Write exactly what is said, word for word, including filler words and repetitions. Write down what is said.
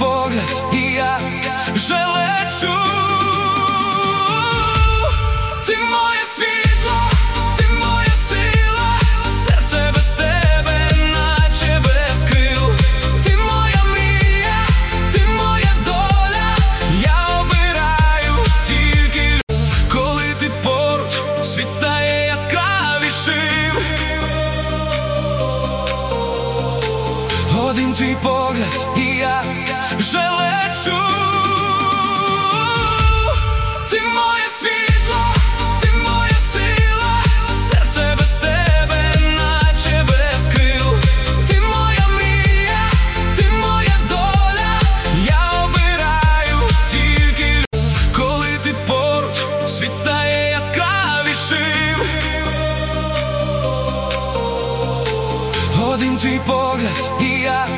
погляд, і я вже лечу. Ти моє світло, ти моя сила, серце без тебе, наче без крил. Ти моя мрія, ти моя доля, я обираю тільки. Коли ти поруч, світ стає яскравішим. Один твій погляд, і я вже лечу. Ти моє світло, ти моя сила, серце без тебе, наче без крил. Ти моя мрія, ти моя доля, я обираю тільки. Коли ти поруч, світ стає яскравішим. Один твій погляд, і я